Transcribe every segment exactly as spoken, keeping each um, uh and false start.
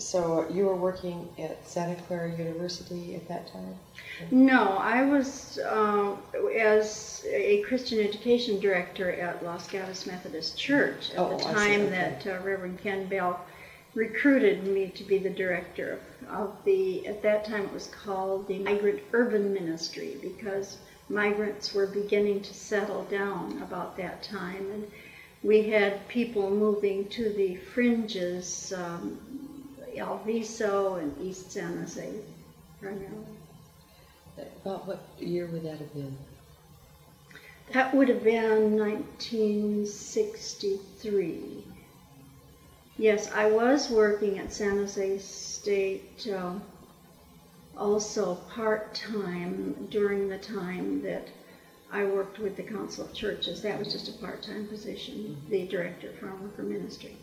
so you were working at Santa Clara University at that time? No, I was uh, as a Christian education director at Los Gatos Methodist Church at Oh, the I see, time okay. that uh, Reverend Ken Bell recruited me to be the director of the, at that time it was called the Migrant Urban Ministry, because migrants were beginning to settle down about that time, and we had people moving to the fringes, um, El Viso and East San Jose primarily. About what year would that have been? That would have been nineteen sixty-three. Yes, I was working at San Jose State uh, also part-time during the time that I worked with the Council of Churches. That was just a part-time position, mm-hmm. the director of Farm Worker Ministry.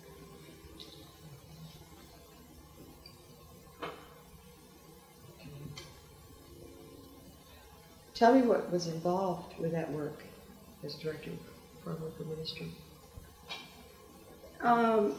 Tell me what was involved with that work as director of Farm Worker Ministry. Um,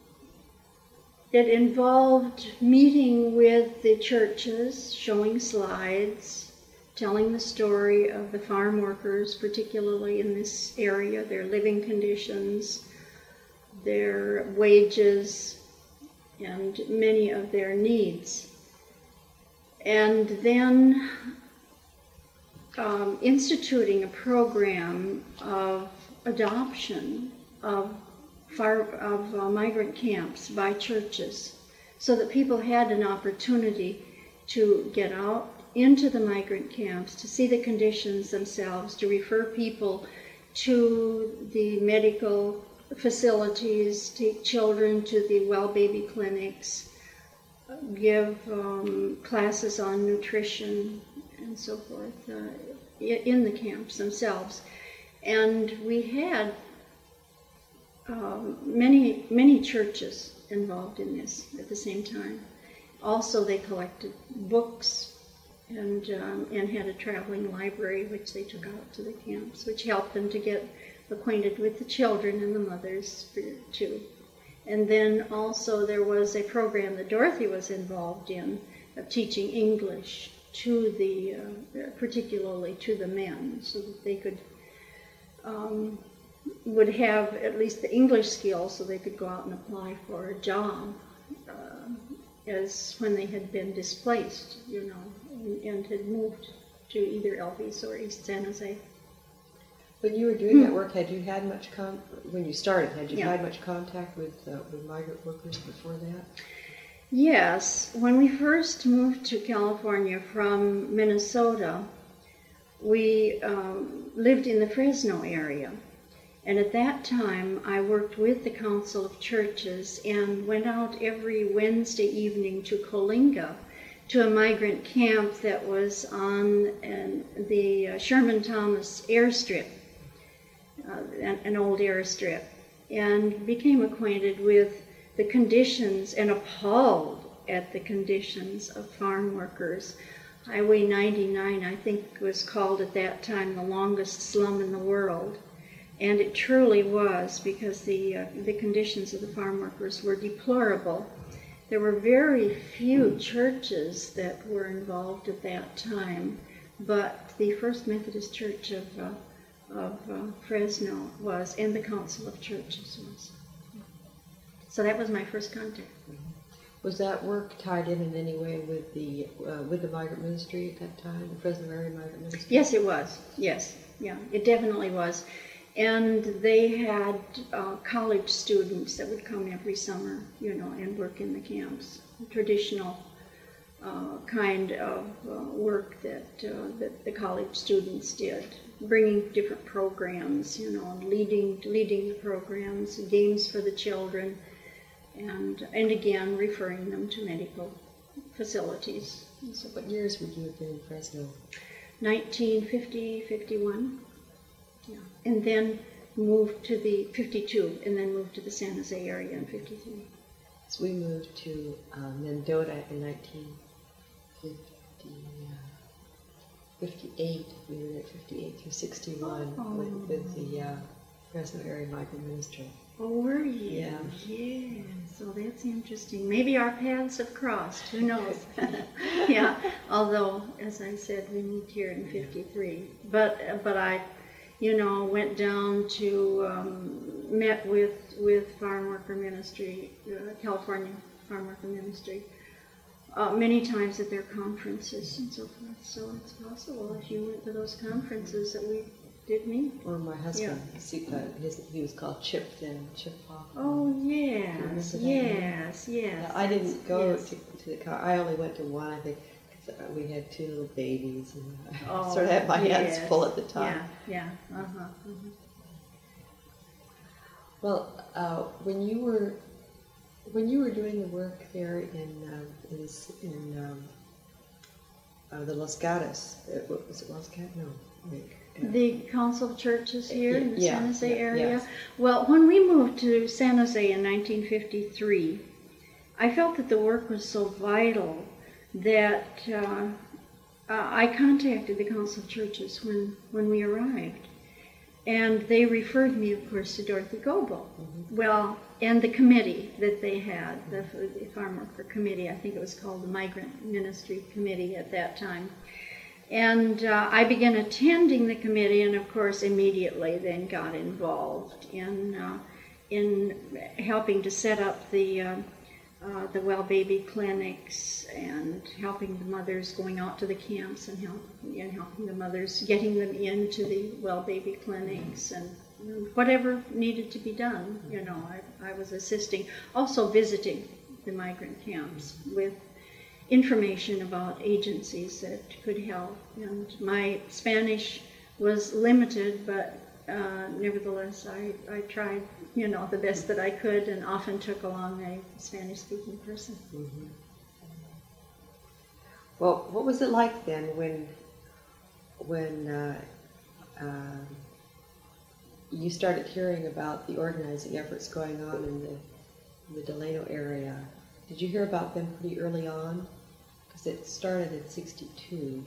it involved meeting with the churches, showing slides, telling the story of the farm workers, particularly in this area, their living conditions, their wages, and many of their needs. And then um, instituting a program of adoption of, far, of uh, migrant camps by churches, so that people had an opportunity to get out into the migrant camps, to see the conditions themselves, to refer people to the medical facilities, take children to the well baby clinics, give um, classes on nutrition and so forth uh, in the camps themselves. And we had um, many, many churches involved in this at the same time. Also, they collected books and, um, and had a traveling library which they took out to the camps, which helped them to get acquainted with the children and the mothers too. And then also there was a program that Dorothy was involved in of teaching English to the, uh, particularly to the men, so that they could, um, would have at least the English skills so they could go out and apply for a job uh, as when they had been displaced, you know, and, and had moved to either El Viso or East San Jose. When you were doing that work, had you had much con when you started? Had you Yeah. had much contact with uh, with migrant workers before that? Yes, when we first moved to California from Minnesota, we um, lived in the Fresno area, and at that time I worked with the Council of Churches and went out every Wednesday evening to Coalinga, to a migrant camp that was on an, the uh, Sherman Thomas airstrip. Uh, an, an old airstrip, and became acquainted with the conditions and appalled at the conditions of farm workers. Highway ninety-nine, I think, was called at that time the longest slum in the world, and it truly was, because the, uh, the conditions of the farm workers were deplorable. There were very few churches that were involved at that time, but the First Methodist Church of uh, of uh, Fresno was, and the Council of Churches was. So that was my first contact. Was that work tied in in any way with the uh, with the migrant ministry at that time, the Fresno area migrant ministry? Yes, it was. Yes, yeah, it definitely was. And they had uh, college students that would come every summer, you know, and work in the camps. Traditional uh, kind of uh, work that uh, that the college students did, bringing different programs, you know, leading leading the programs, games for the children, and and again referring them to medical facilities. And so what years would you have been in Fresno? nineteen fifty, fifty-one, yeah, and then moved to the fifty-two, and then moved to the San Jose area in fifty-three. So we moved to uh, Mendota in nineteen fifty-eight. We were at fifty-eight through sixty-one oh. with, with the uh, Fresno area migrant ministry. Oh, were you? Yeah. Yeah. So that's interesting. Maybe our paths have crossed. Who knows? Yeah. Although, as I said, we moved here in fifty-three. But but I, you know, went down to um, met with with Farm Worker Ministry, uh, California Farm Worker Ministry, uh, many times at their conferences and so forth. So it's possible if you went to those conferences that we did meet. Or my husband, see, uh, his, he was called Chip then, Chip Hoffman. Oh yes, remember that yes, name? yes. Yeah, I didn't go yes. to, to the con. I only went to one, I think, because we had two little babies, and I Oh, sort of had my yes. hands full at the time. Yeah, yeah, uh-huh. uh-huh. Well, uh, when you were when you were doing the work there in um, in, this- in um, uh, the Los Gatos, uh, what was it Los Gatos? No, wait. uh, The Council of Churches here in the Yeah, San Jose yeah, area. yes. Well, when we moved to San Jose in nineteen fifty-three, I felt that the work was so vital that uh, uh, I contacted the Council of Churches when, when we arrived. And they referred me, of course, to Dorothy Goebel. Mhm. Well, and the committee that they had, the, the Farm Worker Committee, I think it was called the Migrant Ministry Committee at that time. And uh, I began attending the committee, and of course, immediately then got involved in uh, in helping to set up the uh, uh, the well baby clinics and helping the mothers going out to the camps and, help, and helping the mothers getting them into the well baby clinics and whatever needed to be done. You know, I, I was assisting, also visiting the migrant camps with information about agencies that could help. And my Spanish was limited, but uh, nevertheless, I, I tried, you know, the best that I could, and often took along a Spanish-speaking person. Mhm. Well, what was it like then when when uh, uh, you started hearing about the organizing efforts going on in the, in the Delano area? Did you hear about them pretty early on? Because it started in sixty-two.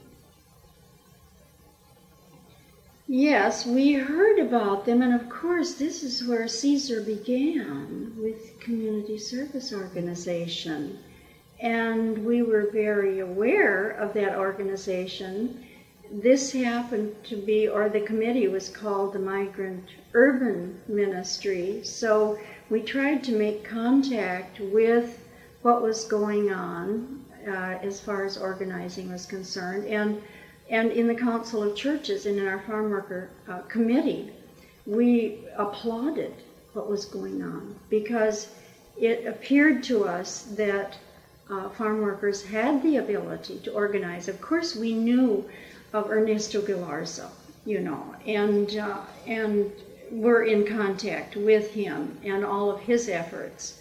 Yes, we heard about them, and of course, this is where Caesar began with Community Service Organization. And we were very aware of that organization. This happened to be, or the committee was called the Migrant Urban Ministry. So we tried to make contact with what was going on uh, as far as organizing was concerned. And And in the Council of Churches and in our farm worker uh, committee, we applauded what was going on because it appeared to us that uh, farm workers had the ability to organize. Of course, we knew of Ernesto Galarza, you know, and uh, and were in contact with him and all of his efforts.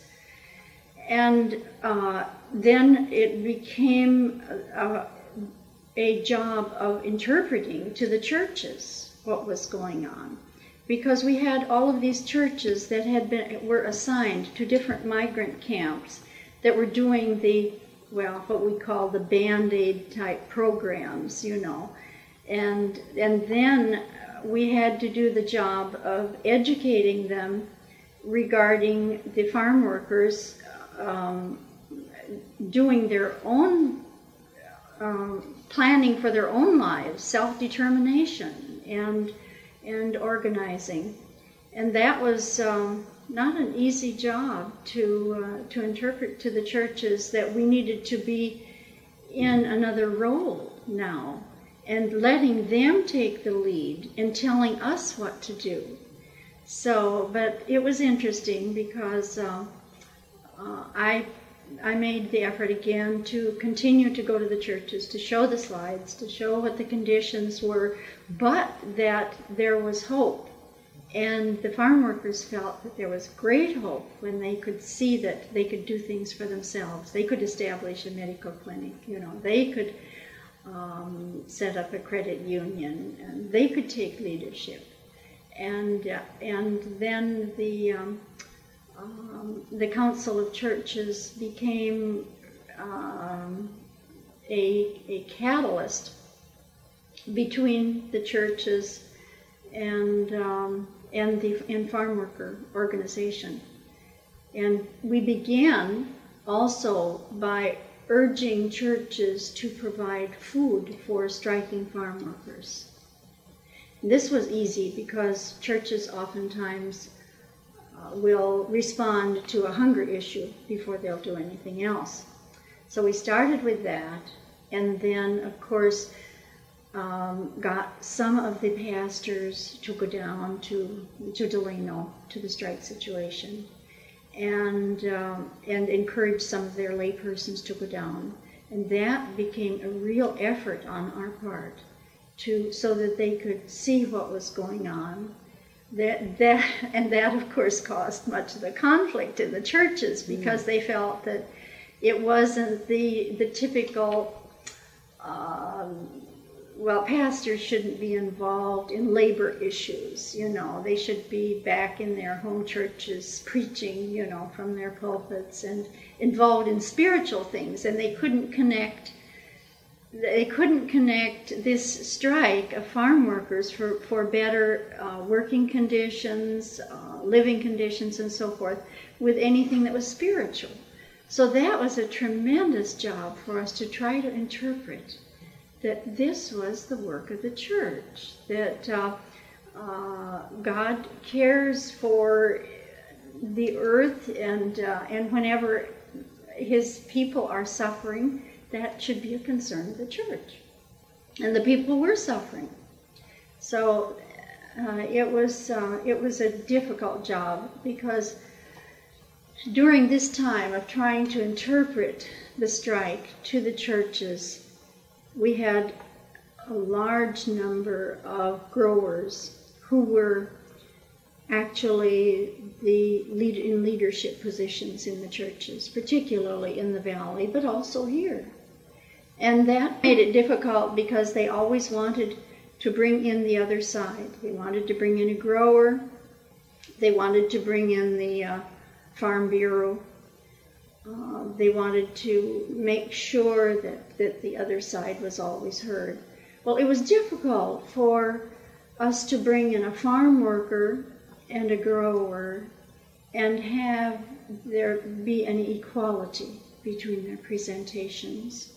And uh, then it became uh, a job of interpreting to the churches what was going on, because we had all of these churches that had been were assigned to different migrant camps that were doing the, well, what we call the Band-Aid type programs, you know, and and then we had to do the job of educating them regarding the farm workers um, doing their own Um, planning for their own lives, self-determination, and and organizing, and that was um, not an easy job to uh, to interpret to the churches that we needed to be in another role now, and letting them take the lead in telling us what to do. So, but it was interesting because uh, uh, I. I made the effort again to continue to go to the churches, to show the slides, to show what the conditions were, but that there was hope. And the farm workers felt that there was great hope when they could see that they could do things for themselves. They could establish a medical clinic, you know, they could um, set up a credit union, and they could take leadership. And, uh, and then the... Um, Um, the Council of Churches became um, a, a catalyst between the churches and um, and the and farm worker organization. And we began also by urging churches to provide food for striking farm workers. This was easy because churches oftentimes uh, will respond to a hunger issue before they'll do anything else. So we started with that, and then, of course, um, got some of the pastors to go down to, to Delano, to the strike situation, and, um, and encouraged some of their laypersons to go down. And that became a real effort on our part, to, so that they could see what was going on. That, that, and that, of course, caused much of the conflict in the churches, because mm. they felt that it wasn't the, the typical, um, well, pastors shouldn't be involved in labor issues, you know. They should be back in their home churches preaching, you know, from their pulpits, and involved in spiritual things. And they couldn't connect They couldn't connect this strike of farm workers for, for better uh, working conditions, uh, living conditions, and so forth, with anything that was spiritual. So that was a tremendous job for us to try to interpret that this was the work of the church, that uh, uh, God cares for the earth, and, uh, and whenever his people are suffering, that should be a concern of the church. And the people were suffering. So uh, it was uh, it was a difficult job, because during this time of trying to interpret the strike to the churches, we had a large number of growers who were actually the lead in leadership positions in the churches, particularly in the valley, but also here. And that made it difficult, because they always wanted to bring in the other side. They wanted to bring in a grower. They wanted to bring in the uh, Farm Bureau. Uh, they wanted to make sure that, that the other side was always heard. Well, it was difficult for us to bring in a farm worker and a grower and have there be an equality between their presentations.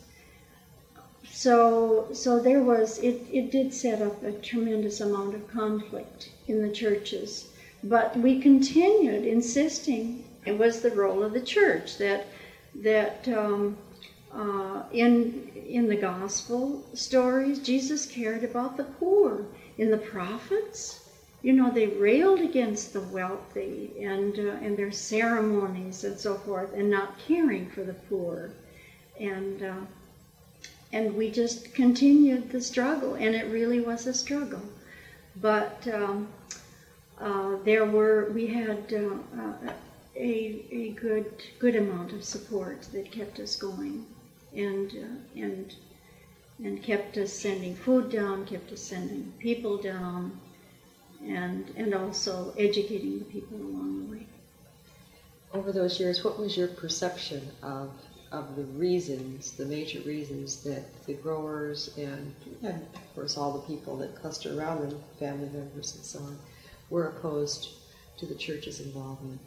So, so there was, it, it did set up a tremendous amount of conflict in the churches. But we continued insisting it was the role of the church, that, that um, uh, in, in the gospel stories, Jesus cared about the poor. In the prophets, you know, they railed against the wealthy and, uh, and their ceremonies and so forth, and not caring for the poor. And uh, And we just continued the struggle, and it really was a struggle. But um, uh, there were, we had uh, uh, a, a good good amount of support that kept us going, and uh, and and kept us sending food down, kept us sending people down, and and also educating the people along the way. Over those years, what was your perception of of the reasons, the major reasons that the growers and, and of course all the people that cluster around them, family members and so on, were opposed to the church's involvement?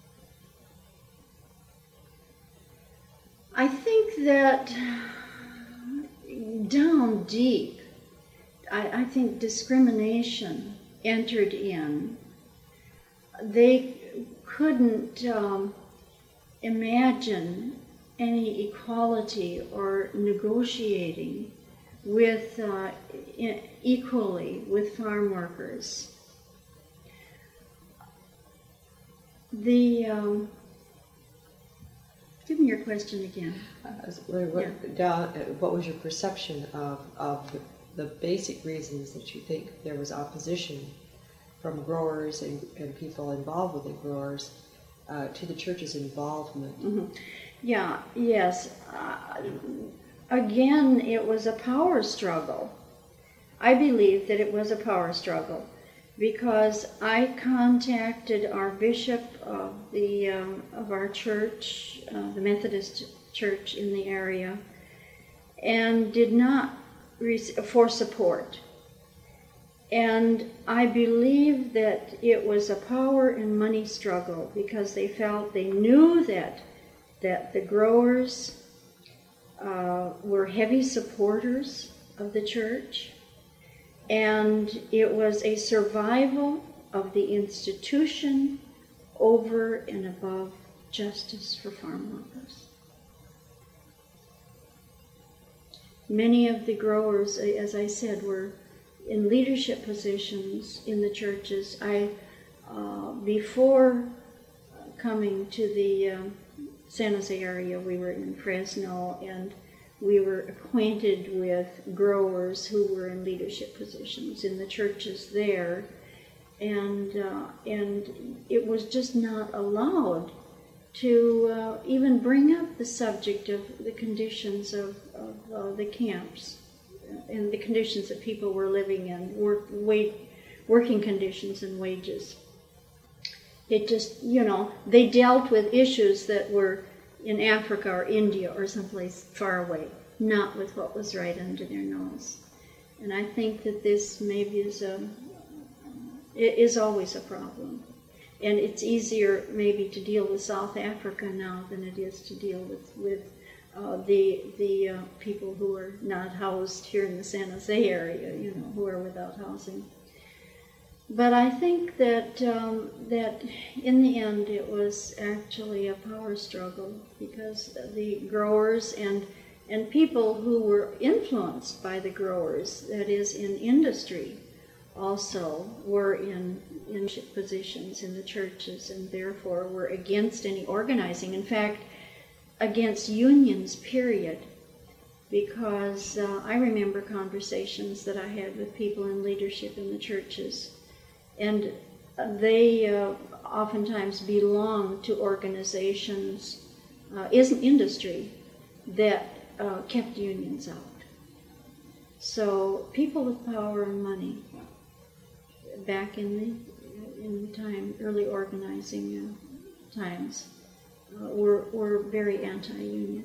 I think that down deep, I, I think discrimination entered in. They couldn't um, imagine any equality or negotiating with uh, equally with farm workers. The um, give me your question again. Uh, what, Yeah. down, what was your perception of of the, the basic reasons that you think there was opposition from growers and, and people involved with the growers uh, to the church's involvement? Mm-hmm. Yeah, yes. Uh, again, it was a power struggle. I believe that it was a power struggle, because I contacted our bishop of the um, of our church, uh, the Methodist church in the area, and did not rec- for support. And I believe that it was a power and money struggle, because they felt, they knew that, that the growers uh, were heavy supporters of the church, and it was a survival of the institution over and above justice for farm workers. Many of the growers, as I said, were in leadership positions in the churches. I, uh, before coming to the um, San Jose area, we were in Fresno, and we were acquainted with growers who were in leadership positions in the churches there, and uh, and it was just not allowed to uh, even bring up the subject of the conditions of, of uh, the camps and the conditions that people were living in, work, wait, working conditions and wages. It just, you know, they dealt with issues that were in Africa or India or someplace far away, not with what was right under their nose. And I think that this maybe is a, it is always a problem. And it's easier maybe to deal with South Africa now than it is to deal with, with uh, the, the uh, people who are not housed here in the San Jose area, you know, who are without housing. But I think that, um, that in the end it was actually a power struggle, because the growers and, and people who were influenced by the growers, that is in industry, also were in, in positions in the churches, and therefore were against any organizing. In fact, against unions, period. Because uh, I remember conversations that I had with people in leadership in the churches, and they uh, oftentimes belong to organizations, uh, isn't industry, that uh, kept unions out. So people with power and money, back in the in the time, early organizing uh, times, uh, were were very anti-union.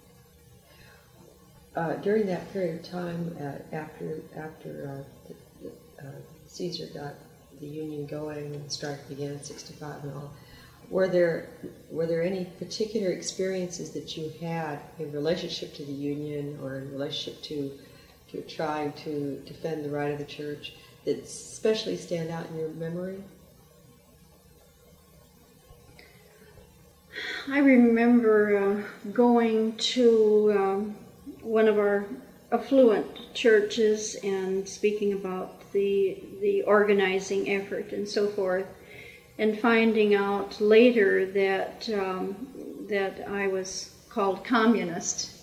Uh, during that period of time, uh, after after uh, the, uh, Caesar got the union going and strike began in sixty-five and all, were there were there any particular experiences that you had in relationship to the union or in relationship to to trying to defend the right of the church that especially stand out in your memory? I remember uh, going to um, one of our affluent churches and speaking about the the organizing effort and so forth, and finding out later that um, that I was called communist.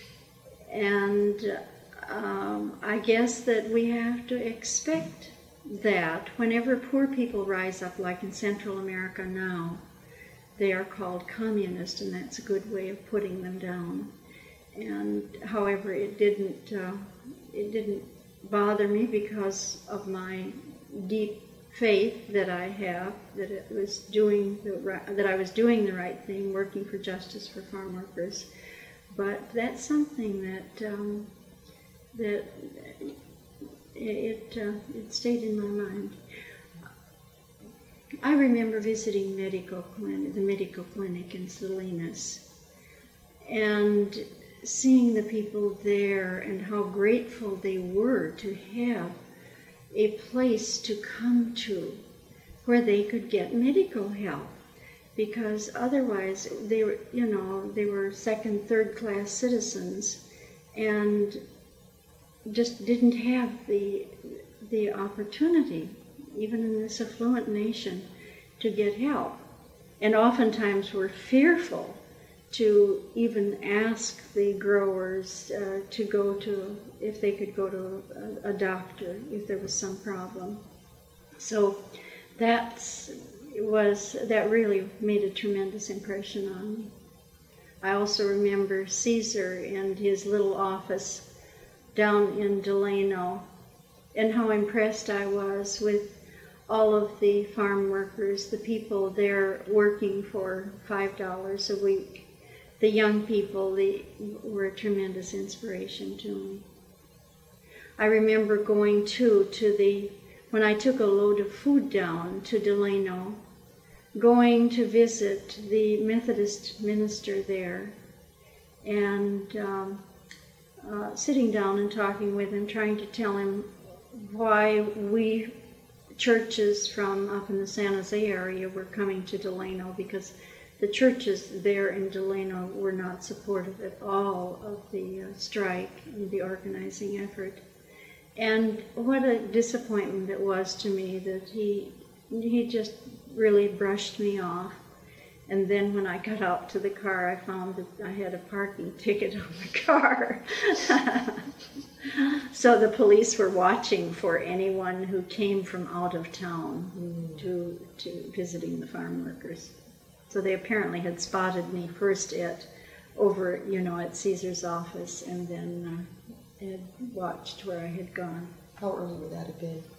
And um, I guess that we have to expect that whenever poor people rise up, like in Central America now, they are called communist, and that's a good way of putting them down. And however, it didn't uh, it didn't bother me because of my deep faith that I have that it was doing the right, that I was doing the right thing, working for justice for farm workers. But that's something that um, that it uh, it stayed in my mind. I remember visiting medical clinic, the medical clinic in Salinas, and seeing the people there and how grateful they were to have a place to come to where they could get medical help, because otherwise they were, you know, they were second, third class citizens and just didn't have the the opportunity, even in this affluent nation, to get help, and oftentimes were fearful to even ask the growers uh, to go to, if they could go to a, a doctor if there was some problem. So that's was that really made a tremendous impression on me. I also remember Caesar and his little office down in Delano, and how impressed I was with all of the farm workers, the people there working for five dollars a week. The young people, they were a tremendous inspiration to me. I remember going too to the when I took a load of food down to Delano, going to visit the Methodist minister there, and um, uh, sitting down and talking with him, trying to tell him why we churches from up in the San Jose area were coming to Delano, because the churches there in Delano were not supportive at all of the uh, strike and the organizing effort. And what a disappointment it was to me that he he just really brushed me off. And then when I got out to the car, I found that I had a parking ticket on the car. So the police were watching for anyone who came from out of town mm. to, to visiting the farm workers. So they apparently had spotted me first at over, you know, at Caesar's office, and then uh, had watched where I had gone. How early would that have been?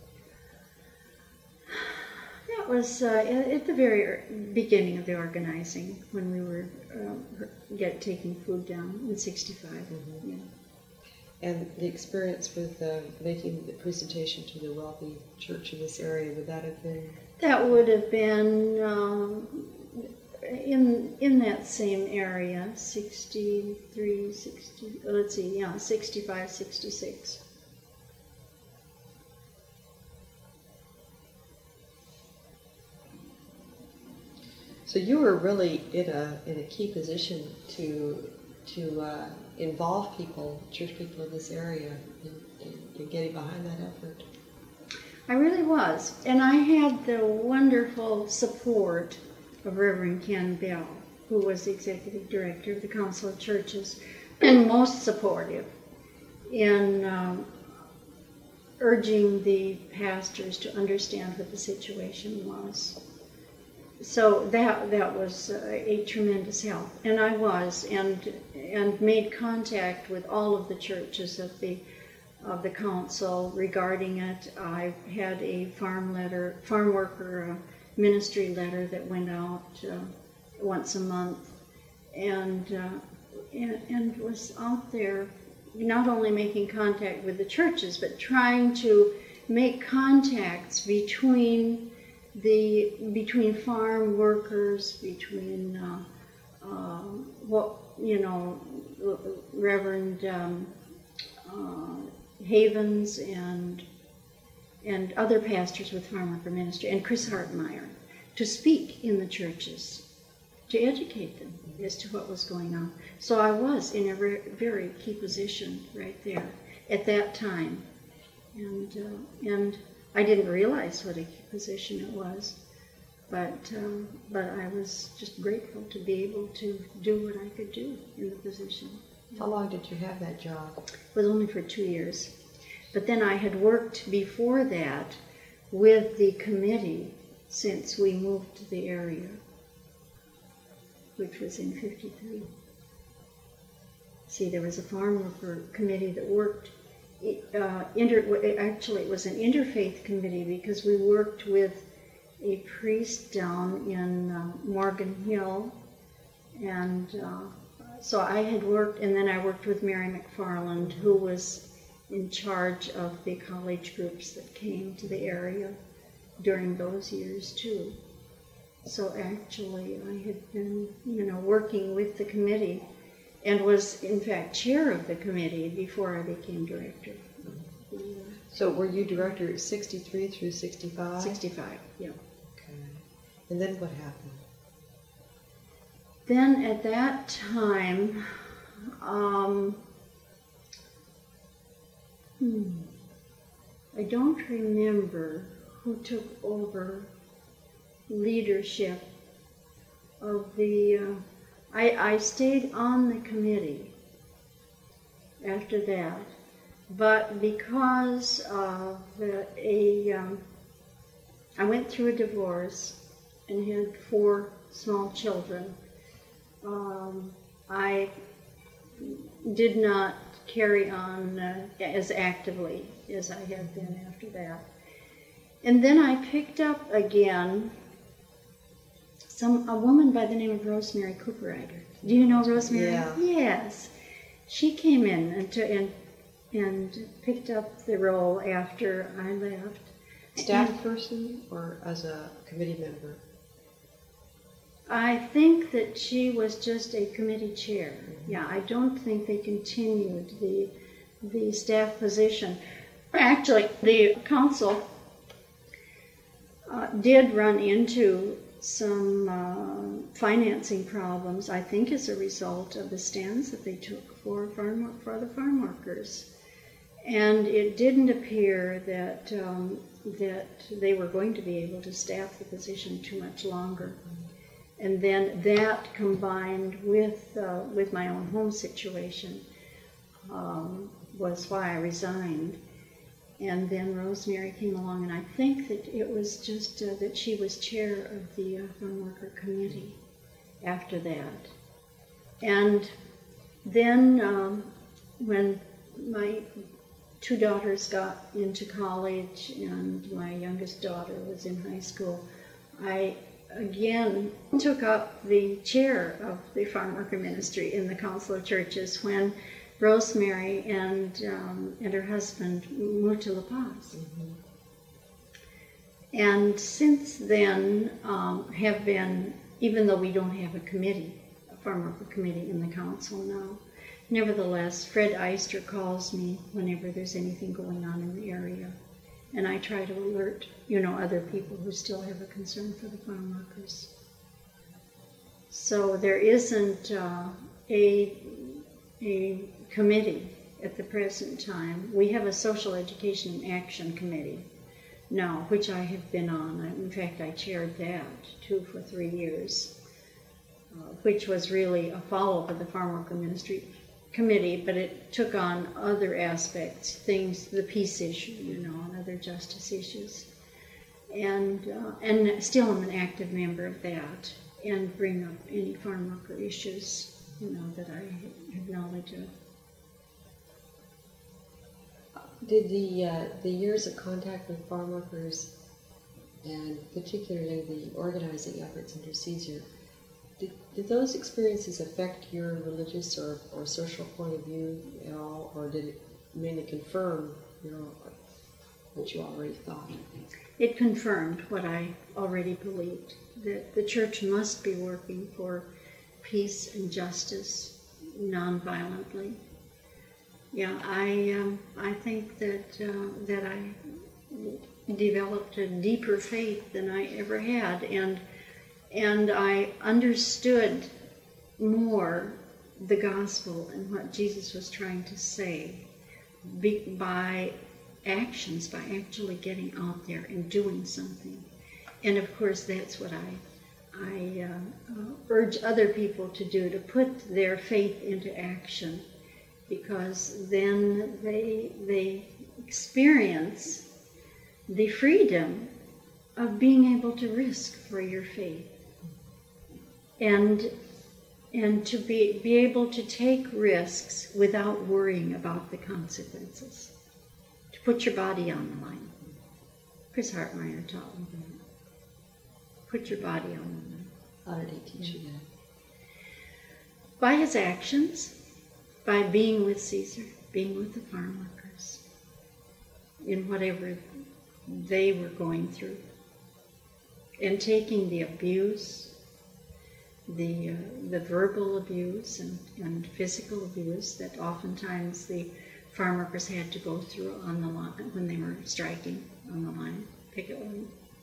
That was uh, at the very beginning of the organizing, when we were uh, get taking food down in sixty-five. Mm-hmm. Yeah. And the experience with uh, making the presentation to the wealthy church in this area, would that have been? That would have been um, in in that same area, sixty-three, sixty, let's see, yeah, sixty-five, sixty-six. So you were really in a in a key position to to uh, involve people, church people in this area, in, in, in getting behind that effort. I really was, and I had the wonderful support of Reverend Ken Bell, who was the executive director of the Council of Churches, and most supportive in um, urging the pastors to understand what the situation was. So that that was uh, a tremendous help, and I was, and and made contact with all of the churches of the of the council regarding it. I had a farm letter, farm worker uh, ministry letter that went out uh, once a month, and, uh, and and was out there not only making contact with the churches, but trying to make contacts between the between farm workers, between uh, uh, what you know, Reverend um, uh, Havens and and other pastors with farm worker ministry, and Chris Hartmeyer, to speak in the churches, to educate them as to what was going on. So I was in a very, very key position right there at that time, and uh, and. I didn't realize what a position it was, but um, but I was just grateful to be able to do what I could do in the position. How long did you have that job? It was only for two years. But then I had worked before that with the committee since we moved to the area, which was in fifty-three. See, there was a farm worker committee that worked Uh, inter, actually, it was an interfaith committee, because we worked with a priest down in uh, Morgan Hill, and uh, so I had worked, and then I worked with Mary McFarland, who was in charge of the college groups that came to the area during those years too. So actually, I had been, you know, working with the committee, and was, in fact, chair of the committee before I became director. So were you director sixty-three through sixty-five? sixty-five, yeah. Okay. And then what happened? Then at that time, um, hmm, I don't remember who took over leadership of the... Uh, I, I stayed on the committee after that, but because of a, um, I went through a divorce and had four small children. Um, I did not carry on uh, as actively as I had been after that. And then I picked up again Some, a woman by the name of Rosemary Cooper-Eiger. Do you know Rosemary? Yeah. Yes. She came in and, to, and, and picked up the role after I left. staff person or as a committee member? I think that she was just a committee chair. Yeah, I don't think they continued the the staff position. Actually, the council uh, did run into some uh, financing problems, I think as a result of the stands that they took for farm for the farm workers. And it didn't appear that um, that they were going to be able to staff the position too much longer. And then that combined with uh, with my own home situation um, was why I resigned. And then Rosemary came along, and I think that it was just uh, that she was chair of the uh, farm worker committee after that. And then um, when my two daughters got into college and my youngest daughter was in high school, I again took up the chair of the farm worker ministry in the Council of Churches when Rosemary and um, and her husband moved to La Paz. Mm-hmm. And since then um, have been, even though we don't have a committee, a farm worker committee in the council now, nevertheless, Fred Eister calls me whenever there's anything going on in the area. And I try to alert, you know, other people who still have a concern for the farm workers. So there isn't uh, a, a committee at the present time. We have a social education and action committee now, which I have been on. In fact, I chaired that too for three years, uh, which was really a follow-up of the farm worker ministry committee, but it took on other aspects, things, the peace issue, you know, and other justice issues. And, uh, and still I'm an active member of that and bring up any farm worker issues, you know, that I have knowledge of. Did the, uh, the years of contact with farm workers, and particularly the organizing efforts under Caesar, Did, did those experiences affect your religious or, or social point of view at all, or did it mainly confirm, you know, what you already thought? It confirmed what I already believed, that the church must be working for peace and justice non-violently. Yeah, I um, I think that uh, that I developed a deeper faith than I ever had, and. And I understood more the gospel and what Jesus was trying to say be, by actions, by actually getting out there and doing something. And of course, that's what I, I uh, uh, urge other people to do, to put their faith into action, because then they, they experience the freedom of being able to risk for your faith. And, and to be, be able to take risks without worrying about the consequences. To put your body on the line. Chris Hartmeyer taught me that. Put your body on the line. How did he teach you that? By his actions, by being with Caesar, being with the farm workers, in whatever they were going through, and taking the abuse, the uh, the verbal abuse and, and physical abuse that oftentimes the farm workers had to go through on the line when they were striking on the line, picket line.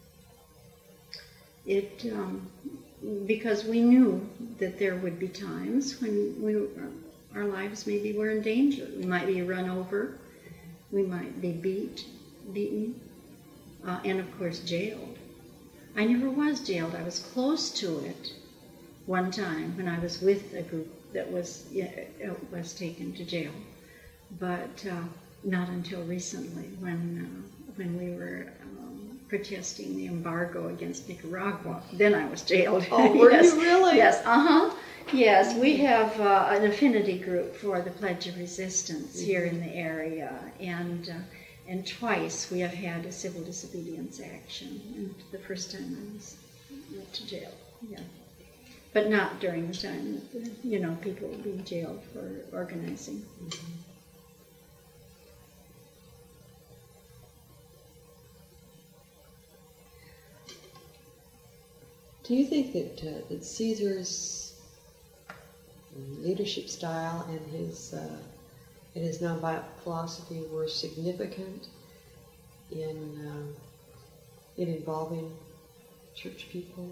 It um, because we knew that there would be times when we were, our lives maybe were in danger. We might be run over, we might be beat, beaten, uh, and of course jailed. I never was jailed. I was close to it one time when I was with a group that was yeah, was taken to jail, but uh, not until recently when uh, when we were um, protesting the embargo against Nicaragua. Then I was jailed. Oh, were yes. you really? Yes. Uh huh. Yes, we have uh, an affinity group for the Pledge of Resistance mm-hmm. here in the area, and. Uh, And twice we have had a civil disobedience action. And the first time I was went to jail, yeah. But not during the time that, you know, people were being jailed for organizing. Mm-hmm. Do you think that, uh, that Caesar's leadership style and his, uh, and his nonviolent philosophy were significant in, uh, in involving church people?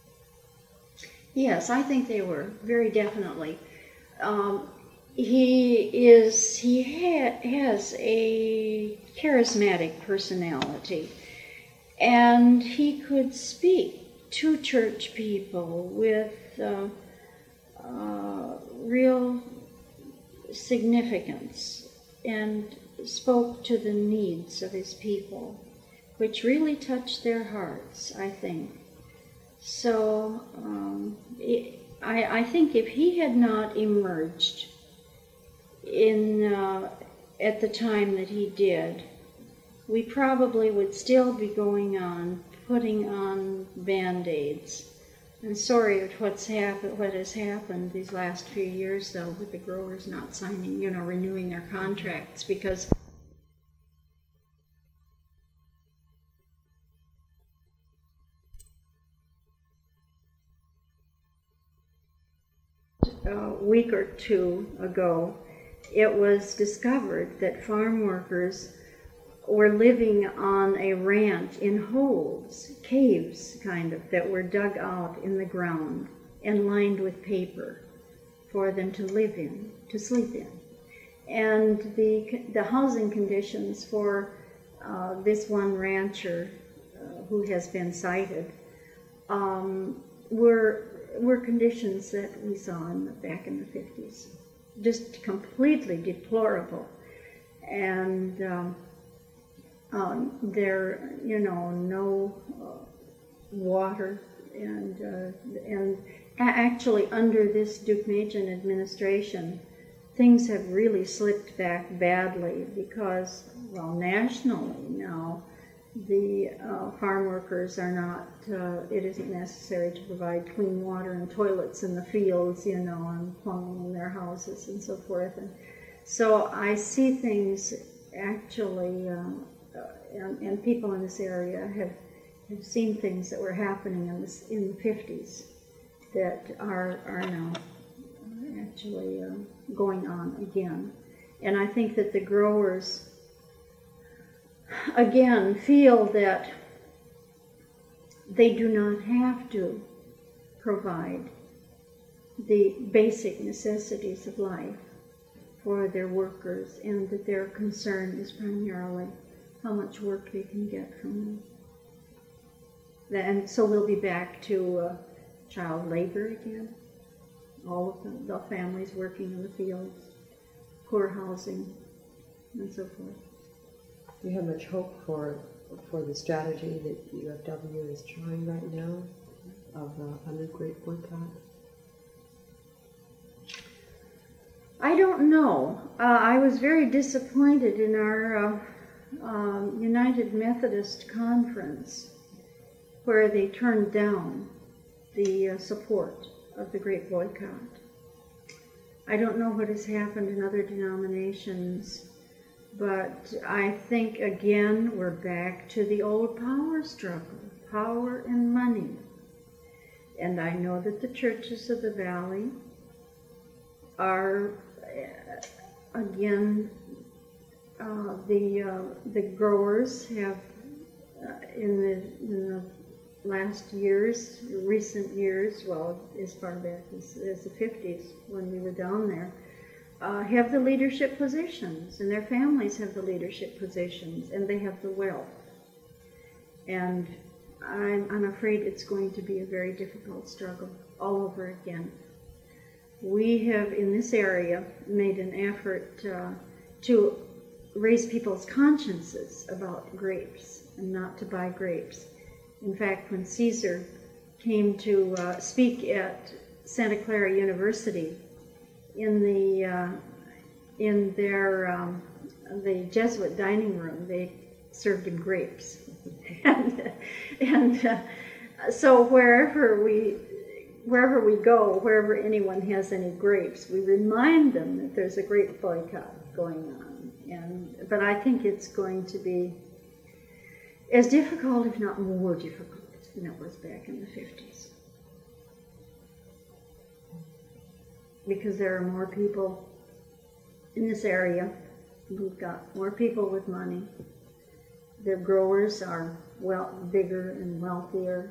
Yes, I think they were, very definitely. Um, he is, he ha has a charismatic personality, and he could speak to church people with uh, uh, real significance, and spoke to the needs of his people, which really touched their hearts, I think. So um, it, I, I think if he had not emerged in uh, at the time that he did, we probably would still be going on putting on Band-Aids. I'm sorry at what's happened, what has happened these last few years, though, with the growers not signing, you know, renewing their contracts, because a week or two ago, it was discovered that farm workers were living on a ranch in holes, caves kind of, that were dug out in the ground and lined with paper for them to live in, to sleep in. And the, the housing conditions for uh, this one rancher uh, who has been cited um, were, were conditions that we saw in the, back in the fifties. Just completely deplorable. And um, um, there, you know, no uh, water, and uh, and actually under this Deukmejian administration, things have really slipped back badly because, well, nationally now, the uh, farm workers are not, uh, it isn't necessary to provide clean water and toilets in the fields, you know, and plumbing in their houses and so forth. And so I see things actually, uh, uh, and, and people in this area have, have seen things that were happening in, this, in the fifties that are, are now actually uh, going on again. And I think that the growers again feel that they do not have to provide the basic necessities of life for their workers, and that their concern is primarily how much work they can get from them. And so we'll be back to uh, child labor again, all of the, the families working in the fields, poor housing, and so forth. Do you have much hope for for the strategy that U F W is trying right now of uh, a new great boycott? I don't know. Uh, I was very disappointed in our uh, um, United Methodist Conference, where they turned down the uh, support of the Great Boycott. I don't know what has happened in other denominations, but I think, again, we're back to the old power struggle, power and money. And I know that the churches of the Valley are, uh, again, uh, the, uh, the growers have, uh, in, the, in the last years, recent years, well, as far back as, as the fifties, when we were down there, Uh, have the leadership positions, and their families have the leadership positions, and they have the wealth. And I'm, I'm afraid it's going to be a very difficult struggle all over again. We have, in this area, made an effort uh, to raise people's consciences about grapes and not to buy grapes. In fact, when Caesar came to uh, speak at Santa Clara University, in the uh, in their um, the Jesuit dining room, they served him grapes, and and uh, so wherever we wherever we go, wherever anyone has any grapes, we remind them that there's a great boycott going on. And but I think it's going to be as difficult, if not more difficult, than it was back in the fifties. because there are more people in this area. We've got more people with money. The growers are well bigger and wealthier.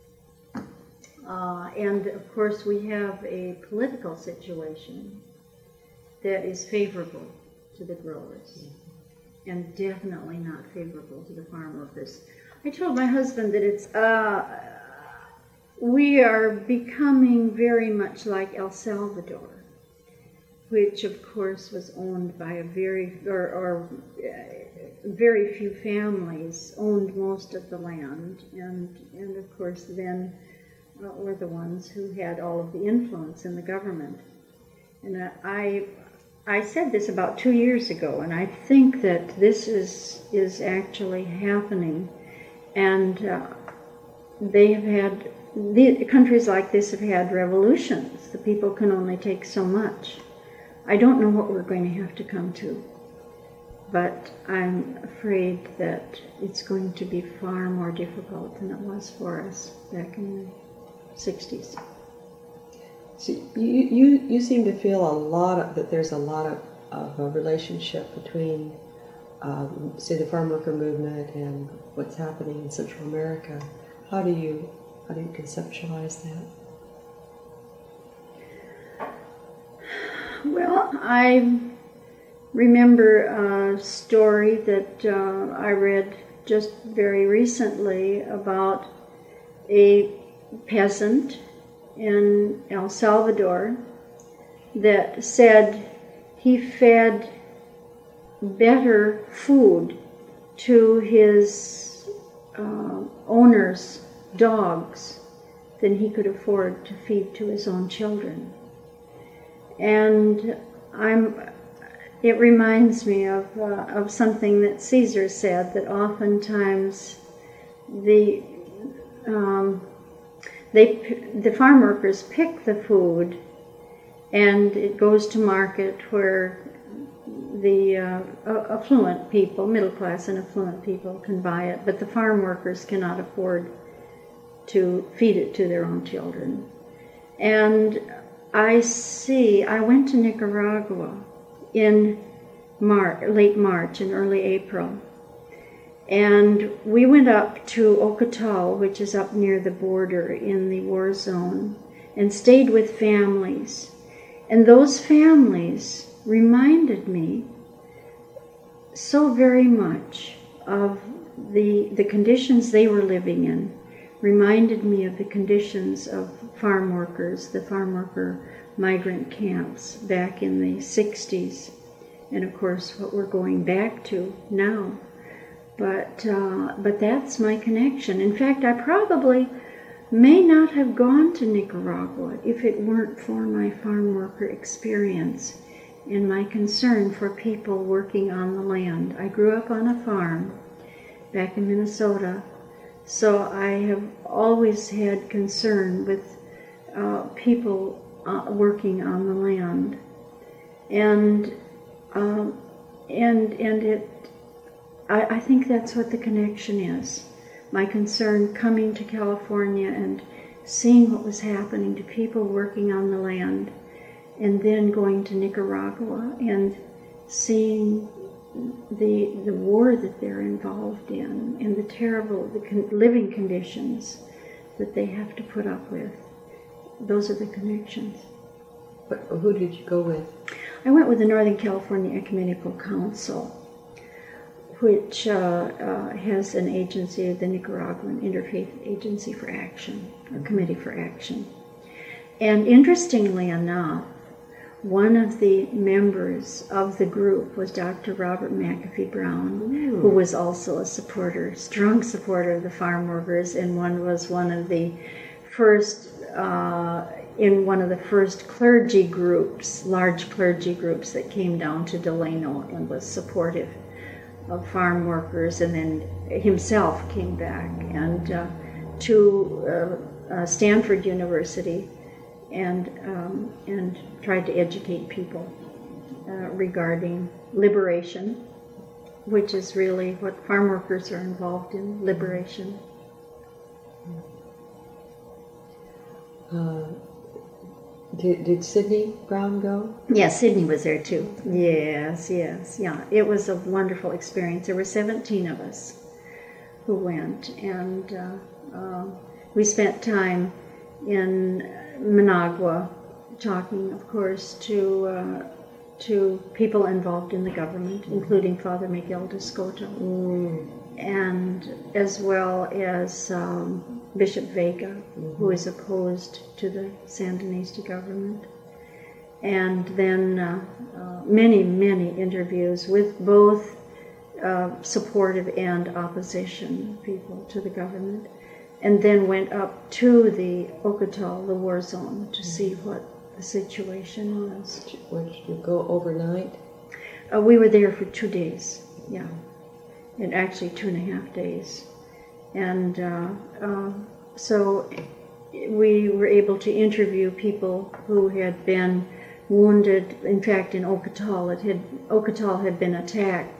Uh, and of course we have a political situation that is favorable to the growers and definitely not favorable to the farm workers. I told my husband that it's, uh, we are becoming very much like El Salvador, which of course was owned by a very, or, or uh, very few families owned most of the land, and, and of course then uh, were the ones who had all of the influence in the government. And uh, I, I said this about two years ago, and I think that this is, is actually happening. And uh, they have had, the, countries like this have had revolutions. The people can only take so much. I don't know what we're going to have to come to, but I'm afraid that it's going to be far more difficult than it was for us back in the sixties. So you, you, you seem to feel a lot of, that there's a lot of, of a relationship between, um, say, the farm worker movement and what's happening in Central America. How do you, how do you conceptualize that? Well, I remember a story that uh, I read just very recently about a peasant in El Salvador that said he fed better food to his uh, owner's dogs than he could afford to feed to his own children. And I'm, it reminds me of, uh, of something that Caesar said, that oftentimes the, um, they, the farm workers pick the food and it goes to market where the uh, affluent people, middle class and affluent people can buy it, but the farm workers cannot afford to feed it to their own children. And I see, I went to Nicaragua in Mar late March and early April, and we went up to Ocotal, which is up near the border in the war zone, and stayed with families. And those families reminded me so very much of the, the conditions they were living in, reminded me of the conditions of farm workers, the farm worker migrant camps back in the sixties, and of course what we're going back to now. But, uh, but that's my connection. In fact, I probably may not have gone to Nicaragua if it weren't for my farm worker experience and my concern for people working on the land. I grew up on a farm back in Minnesota, so I have always had concern with uh, people uh, working on the land, and um, and and it. I, I think that's what the connection is. My concern coming to California and seeing what was happening to people working on the land, and then going to Nicaragua and seeing the the war that they're involved in and the terrible the con living conditions that they have to put up with. Those are the connections. But who did you go with? I went with the Northern California Ecumenical Council, which uh, uh, has an agency, the Nicaraguan Interfaith Agency for Action, or Committee for Action. And interestingly enough, one of the members of the group was Doctor Robert McAfee Brown, Ooh. Who was also a supporter, strong supporter of the farm workers, and one was one of the first, uh, in one of the first clergy groups, large clergy groups that came down to Delano and was supportive of farm workers, and then himself came back and uh, to uh, uh, Stanford University and um, and tried to educate people uh, regarding liberation, which is really what farm workers are involved in, liberation. Uh, Did, did Sidney Brown go? Yeah, Sydney was there too. Yes, yes, yeah. It was a wonderful experience. There were seventeen of us who went, and uh, uh, we spent time in Managua talking, of course, to uh, to people involved in the government, including Father Miguel Descoto, Mm. and as well as um, Bishop Vega, Mm-hmm. who is opposed to the Sandinista government. And then uh, uh, many, many interviews with both uh, supportive and opposition people to the government. And then went up to the Ocotal, the war zone, to see what the situation was. Where did you go overnight? Uh, we were there for two days, yeah, and actually two and a half days. And uh, uh, so we were able to interview people who had been wounded. In fact, in Ocotal, it had, Ocotal had been attacked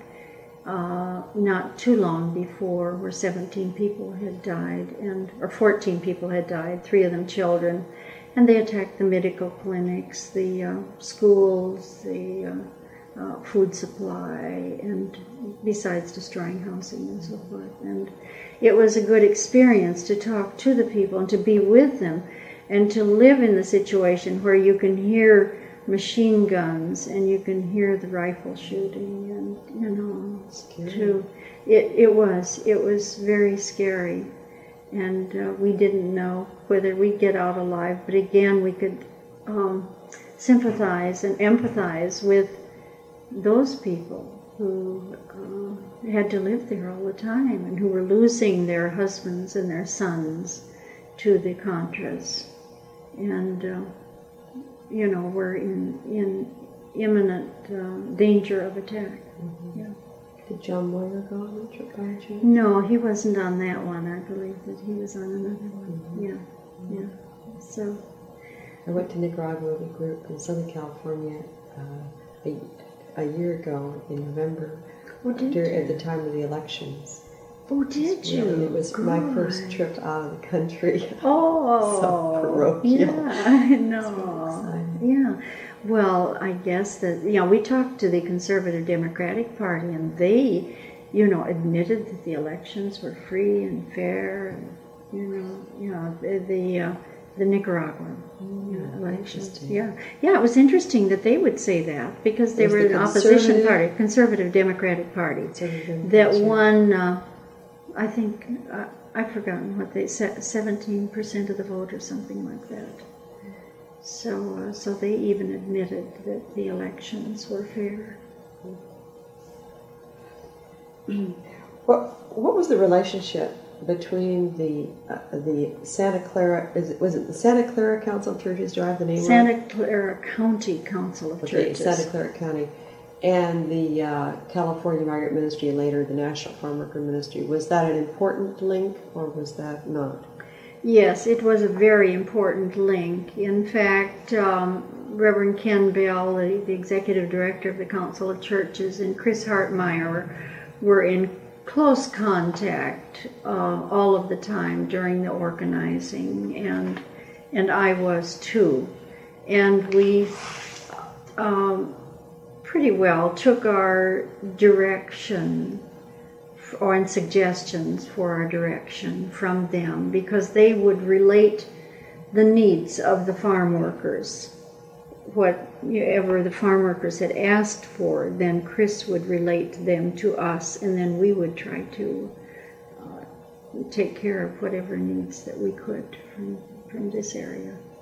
uh, not too long before, where seventeen people had died, and or fourteen people had died, three of them children. And they attacked the medical clinics, the uh, schools, the uh, uh, food supply, and besides destroying housing and so forth. And it was a good experience to talk to the people and to be with them and to live in the situation where you can hear machine guns and you can hear the rifle shooting, and you know, Scary. to it, it was it was very scary. And uh, we didn't know whether we'd get out alive, but again, we could um, sympathize and empathize with those people who uh, had to live there all the time and who were losing their husbands and their sons to the Contras, and uh, you know, were in in imminent uh, danger of attack. Mm-hmm. Yeah. Did John Moyer go on the trip by chance? No, he wasn't on that one. I believe that he was on another one. Mm-hmm. Yeah, yeah. So, I went to Nicaragua with a group in Southern California uh, a, a year ago in November, oh, did dur- you? at the time of the elections. Oh, did you? Really, it was my first Good. trip out of the country. Oh, So parochial. Yeah, I know. So exciting. Yeah. Well, I guess that, you know, we talked to the Conservative Democratic Party, and they, you know, admitted that the elections were free and fair, and, you know, you know, the the, uh, the Nicaraguan Mm, you know, elections. interesting. Yeah, yeah. It was interesting that they would say that, because they Was were the an opposition Conservative- party, Conservative Democratic Party, Conservative that Democratic. won. Uh, I think uh, I've forgotten what they said, seventeen percent of the vote or something like that. So, uh, so they even admitted that the elections were fair. What What was the relationship between the uh, the Santa Clara? Is it was it the Santa Clara Council of Churches? Do I have the name right? Santa Clara County Council of Okay, Churches. Santa Clara County, and the uh, California Migrant Ministry, and later the National Farm Worker Ministry. Was that an important link, or was that not? Yes, it was a very important link. In fact, um, Reverend Ken Bell, the, the executive director of the Council of Churches, and Chris Hartmeyer were in close contact uh, all of the time during the organizing, and and I was too. And we um, pretty well took our direction or in suggestions for our direction from them, because they would relate the needs of the farm workers. Whatever the farm workers had asked for, then Chris would relate them to us, and then we would try to uh, take care of whatever needs that we could from, from this area.